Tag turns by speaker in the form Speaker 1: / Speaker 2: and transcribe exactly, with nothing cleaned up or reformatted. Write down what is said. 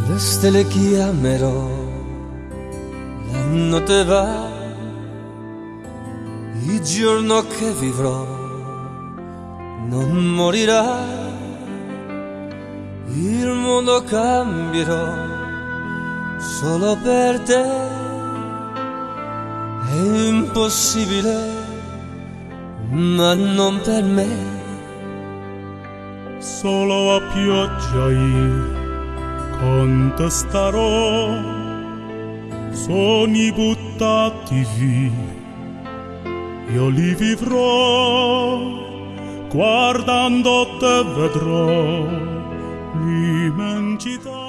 Speaker 1: le stelle chiamerò, la notte va, il giorno che vivrò non morirà, il mondo cambierò solo per te, è impossibile, ma non per me.
Speaker 2: Solo a pioggia io con te starò, sogni buttati via, io li vivrò, guardando te vedrò l'immensità.